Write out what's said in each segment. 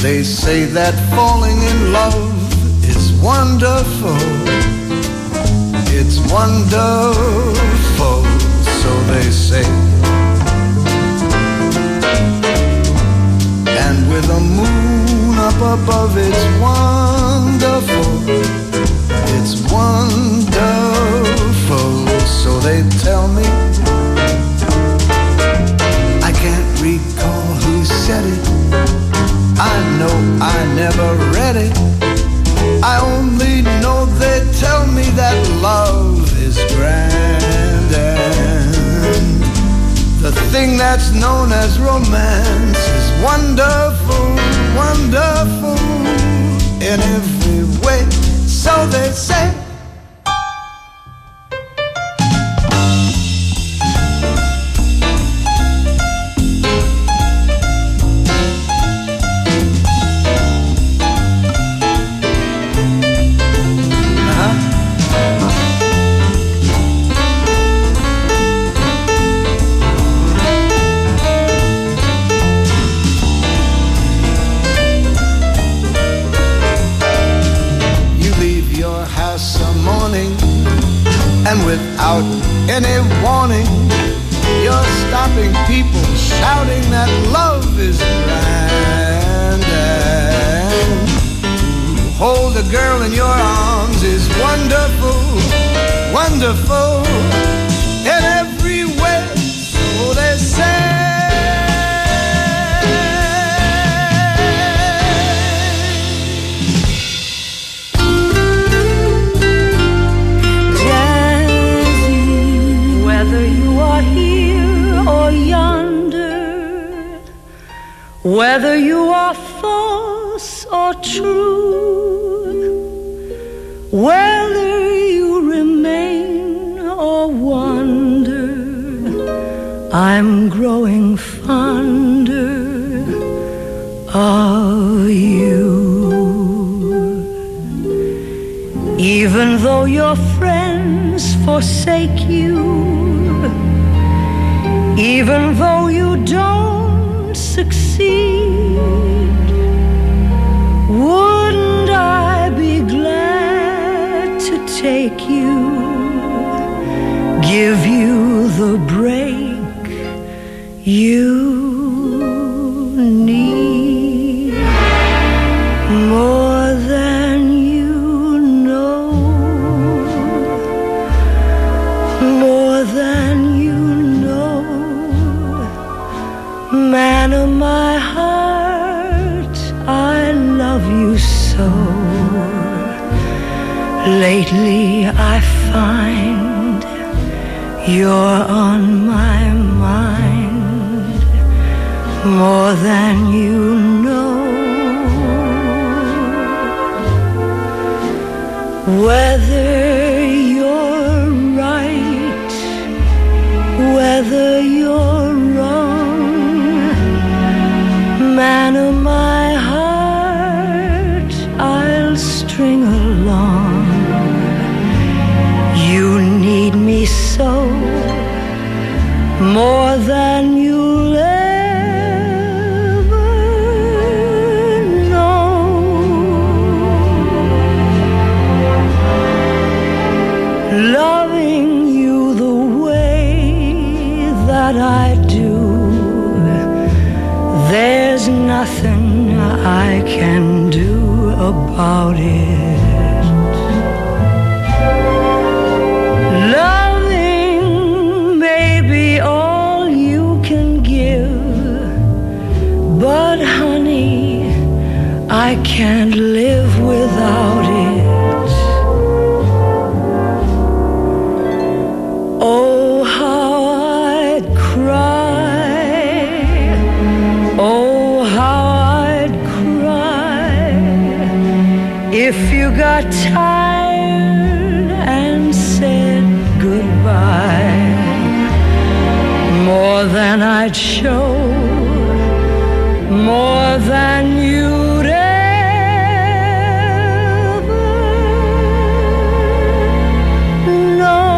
They say that falling in love is wonderful. It's wonderful, so they say. And with a moon up above, it's wonderful. It's wonderful, so they tell me. I can't recall who said it. I know I never read it. I only know they tell me that love is grand, and the thing that's known as romance is wonderful, wonderful in every way, so they say. And without any warning, you're stopping people shouting that love is grand. And to hold a girl in your arms is wonderful, wonderful in every way, so they say. Whether you are false or true, whether you remain or wander, I'm growing fonder of you. Even though your friends forsake you, even though you don't succeed, wouldn't I be glad to take you, give you the break you need, more than you know, more than you know. Man of my heart, I love you so. Lately I find you're on my mind, more than you know. Whether you're right, whether you're wrong, man of my heart, I'll string along. You need me so, more than you'll ever know. Loving you the way that I do, there's nothing I can do about it. Loving may be all you can give, but honey, I can't live without it. Oh, how I'd cry, oh, how I'd cry if you got tired and said goodbye, more than I'd show, more than you'd ever know.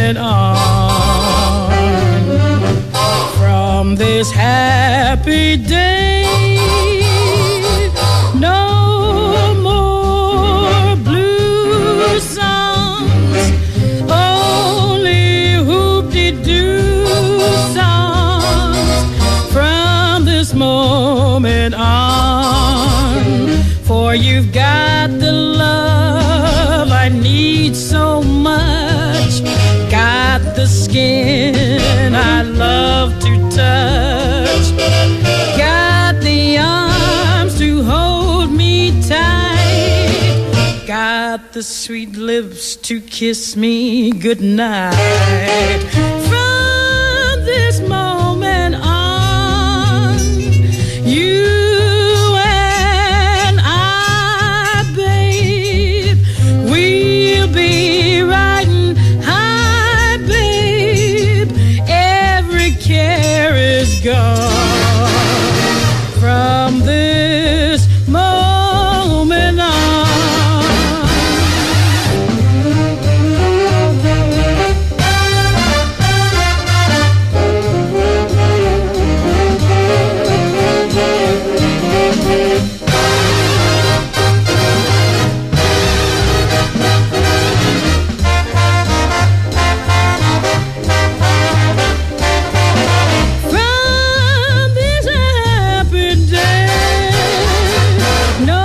moment on, from this happy day, no more blue songs, only hoop-de-doo songs. From this moment on, for you've got the love I need so much, got the skin I love to touch, got the arms to hold me tight, got the sweet lips to kiss me goodnight. From this moment on, you and I, babe, we'll be riding high, babe. Every care is gone. From this moment on. From this happy day, no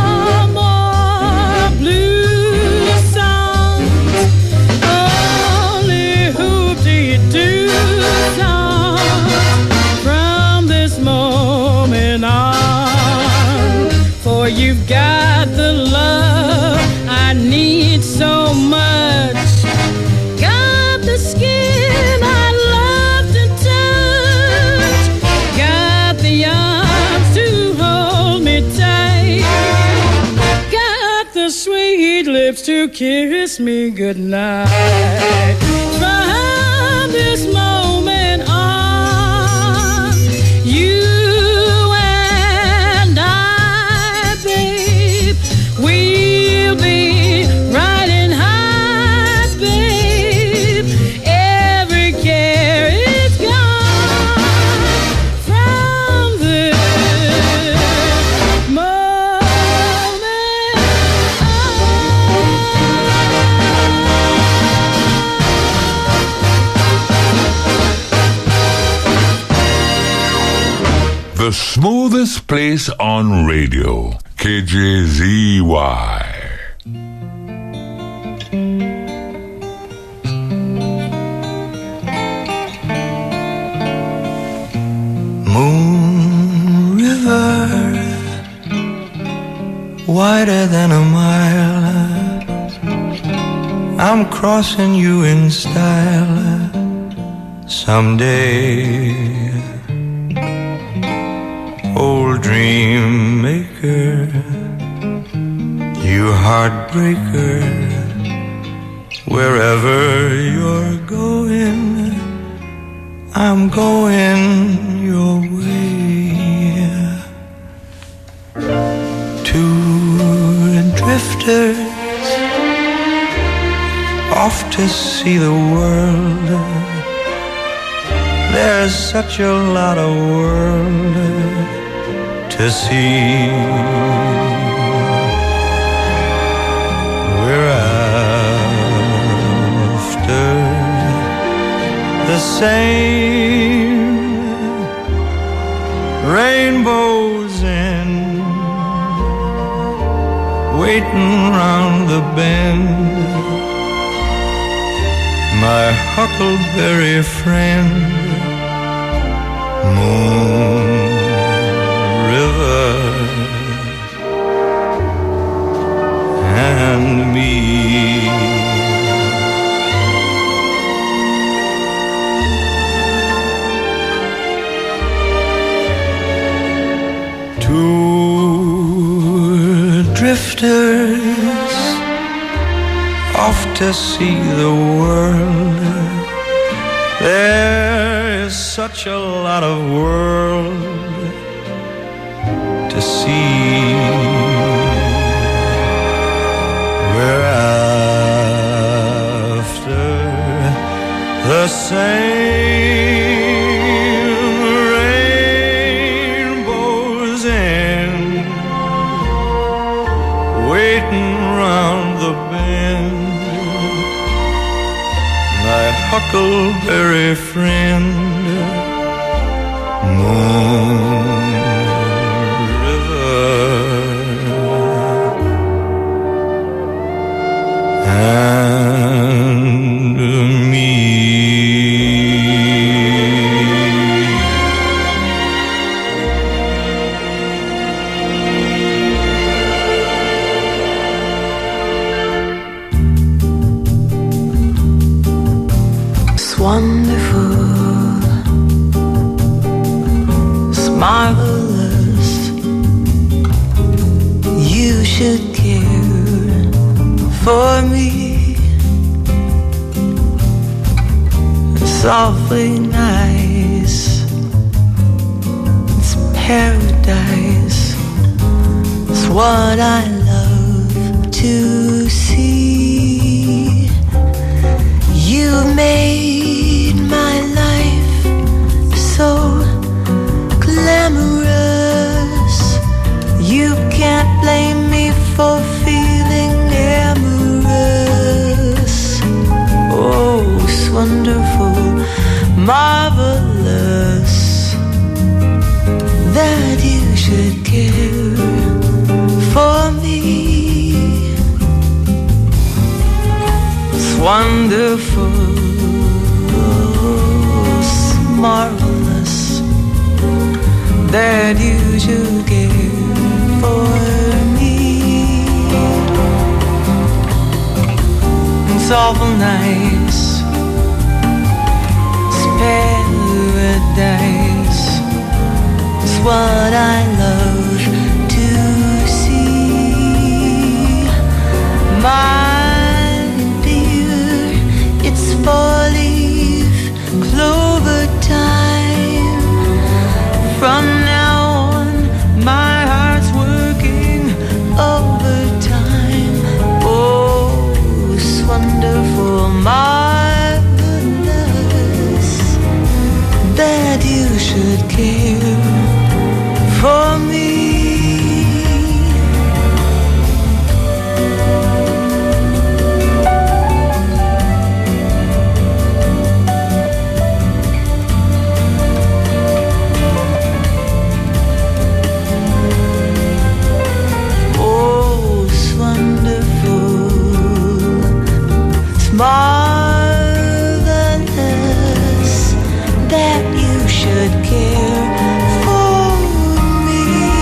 more blue songs, only hoop-de-doo songs. From this moment on, for you've got the love I need so much, got the skin I love to touch, got the arms to hold me tight, got the sweet lips to kiss me goodnight. From this moment on, you and I, babe, we'll be riding high, babe. Every care is gone. From this moment The smoothest place on radio, KJZY. Moon River, wider than a mile, I'm crossing you in style someday. Old dream maker, you heartbreaker, wherever you're going, I'm going your way. Two drifters off to see the world. There's such a lot of world to see. We're after the same rainbows in waiting round the bend. My huckleberry friend, Moon River, and me. Two drifters off to see the world. There is such a lot of world to see. We're after the same rainbow's end, waiting round the bend, my huckleberry friend, Moon River. And me. It's wonderful, it's marvelous. You should care for me. It's awfully nice. It's paradise. It's what I love to see. You made my life so glamorous. You can't blame me for feeling amorous. Oh, it's wonderful, marvelous that you should care for me. It's wonderful, it's marvelous that you should care for me. It's awful nice, it's paradise, it's what I love to see. My dear, it's 4-leaf clover time. From now on, my heart's working overtime. Oh, it's wonderful, marvelous that you should care for me. Marvelous that you should care for me.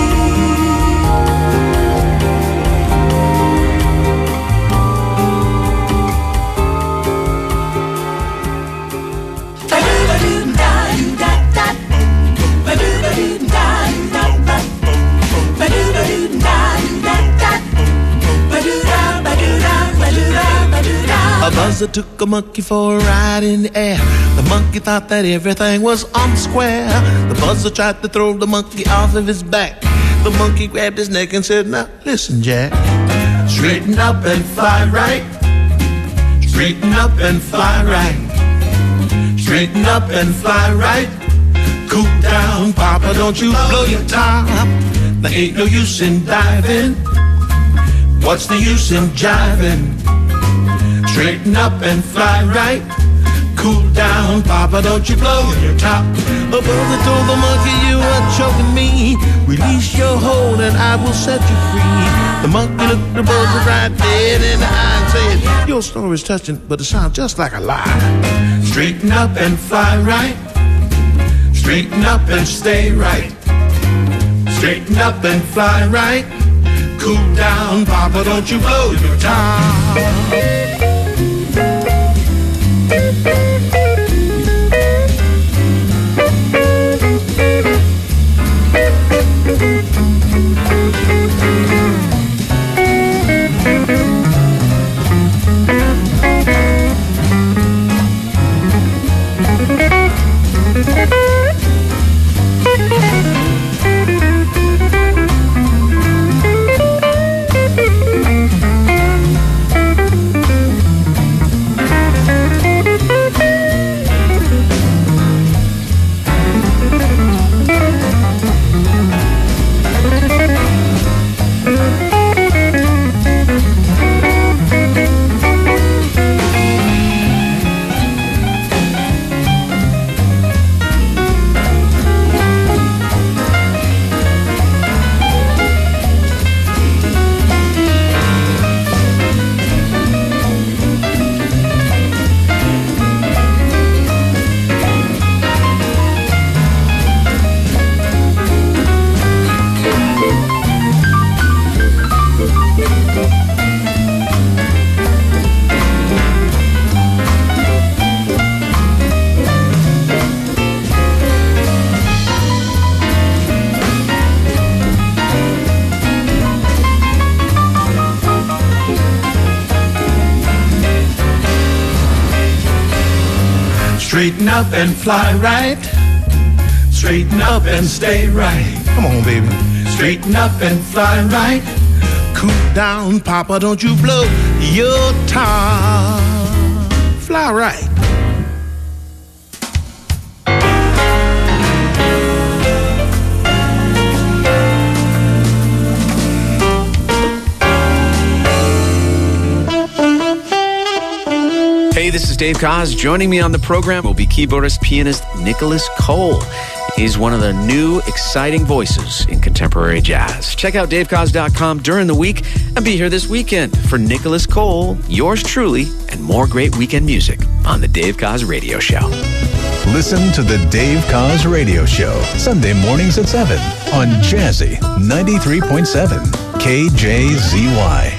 A buzzer took a monkey for a ride in the air. The monkey thought that everything was on square. The buzzer tried to throw the monkey off of his back. The monkey grabbed his neck and said, now listen, Jack. Straighten up and fly right. Straighten up and fly right. Straighten up and fly right. Cool down, Papa, don't you blow your top. There ain't no use in diving. What's the use in jiving? Straighten up and fly right. Cool down, Papa, don't you blow your top. The buzzer told the monkey, you are choking me. Release your hold and I will set you free. The monkey looked the buzzer right dead in the eye and said, your story's touching, but it sounds just like a lie. Straighten up and fly right. Straighten up and stay right. Straighten up and fly right. Cool down, Papa, don't you blow your top. Straighten up and fly right. Straighten up and stay right. Come on, baby. Straighten up and fly right. Cool down, Papa, don't you blow your top. Fly right. Hey, this is Dave Koz. Joining me on the program will be keyboardist, pianist Nicholas Cole. He's one of the new, exciting voices in contemporary jazz. Check out davekoz.com during the week and be here this weekend for Nicholas Cole, yours truly, and more great weekend music on The Dave Koz Radio Show. Listen to The Dave Koz Radio Show, Sunday mornings at 7 on Jazzy 93.7 KJZY.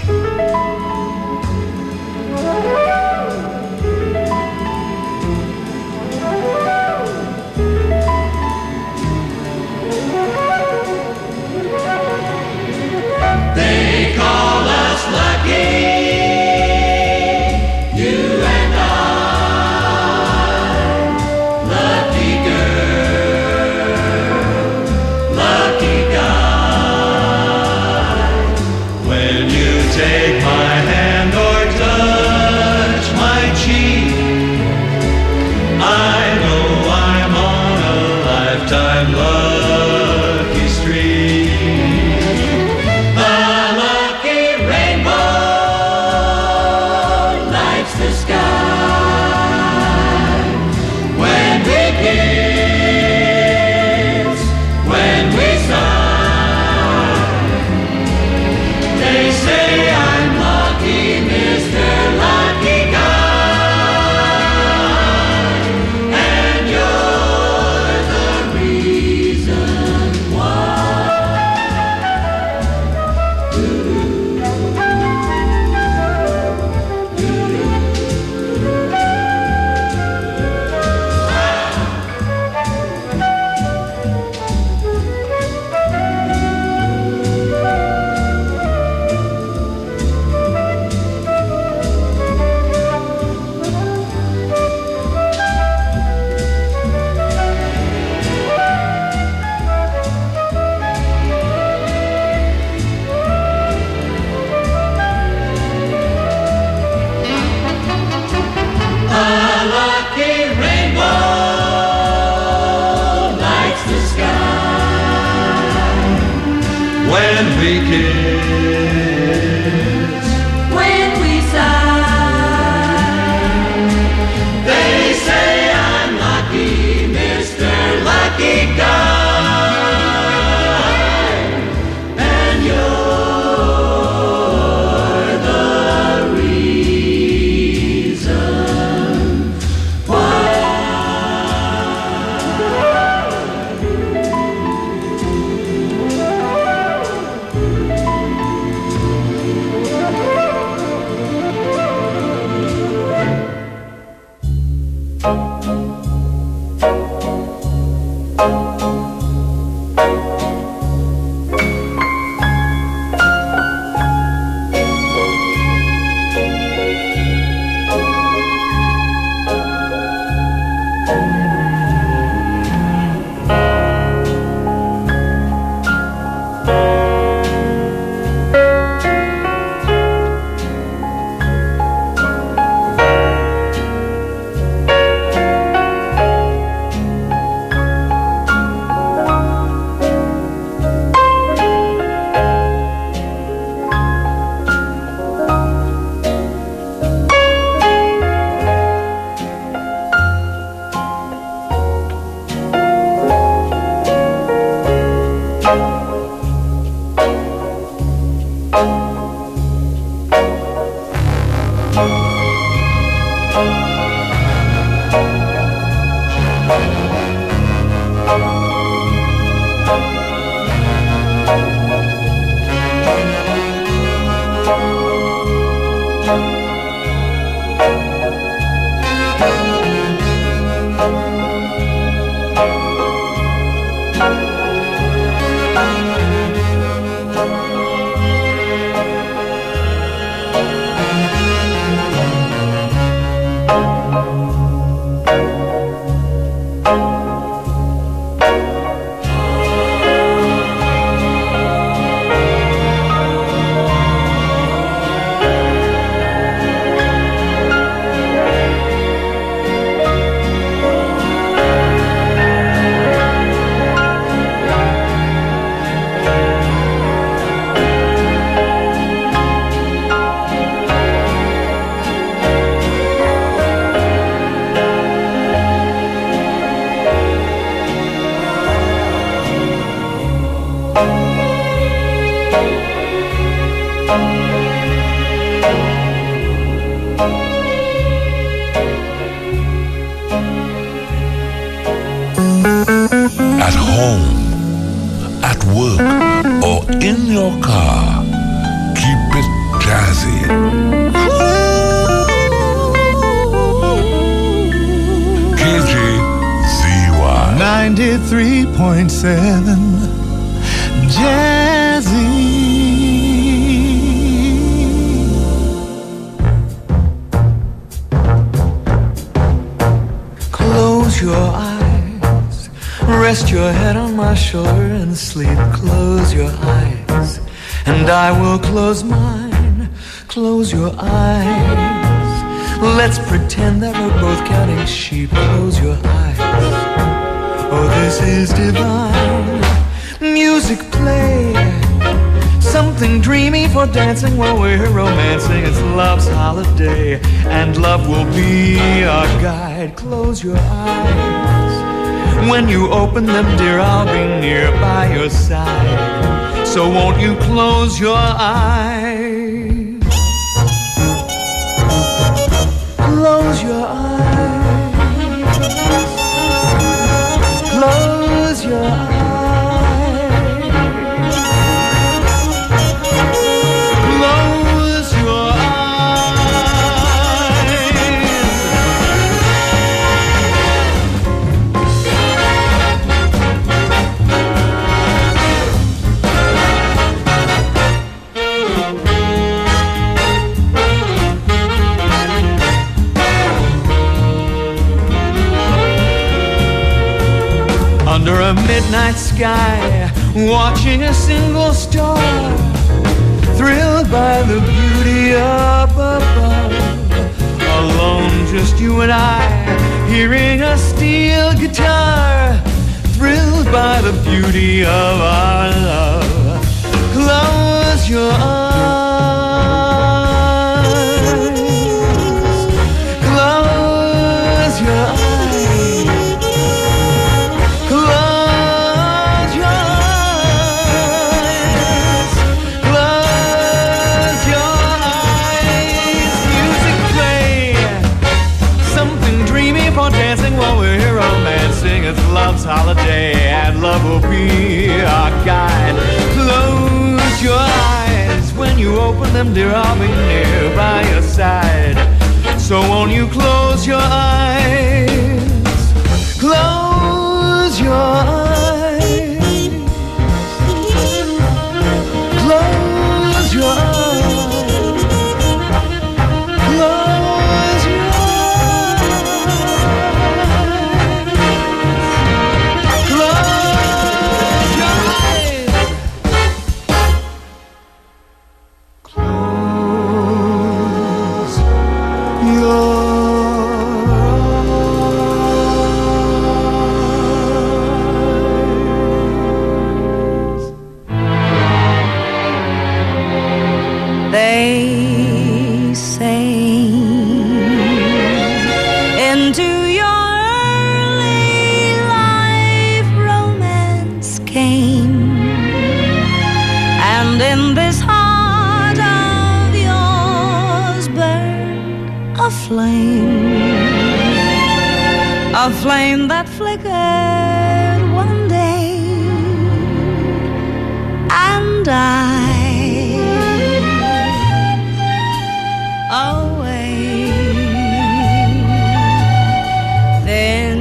At home, at work, or in your car, keep it jazzy. KJZY 93.7 Jazzy. Close your eyes, rest your head on my shoulder and sleep. Close your eyes, and I will close mine. Close your eyes, let's pretend that we're both counting sheep. Close your eyes, oh this is divine. Music play, something dreamy for dancing while we're romancing. It's love's holiday, and love will be our guide. Close your eyes, when you open them, dear, I'll be near by your side. So won't you close your eyes? Close your eyes. Close your eyes. Close your under a midnight sky, watching a single star, thrilled by the beauty up above. Alone, just you and I, hearing a steel guitar, thrilled by the beauty of our love. Close your eyes. Close your eyes. While we're romancing, it's love's holiday, and love will be our guide. Close your eyes, when you open them, dear, I'll be near by your side. So won't you close your eyes? Close your eyes. Close your eyes. A flame that flickered one day, and away. Then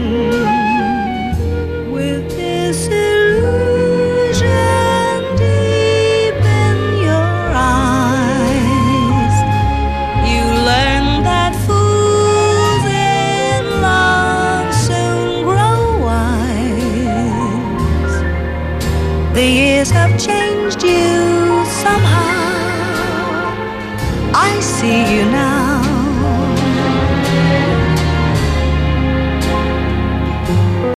with this illusion deep in your eyes, you learn that fools in love soon grow years have changed you.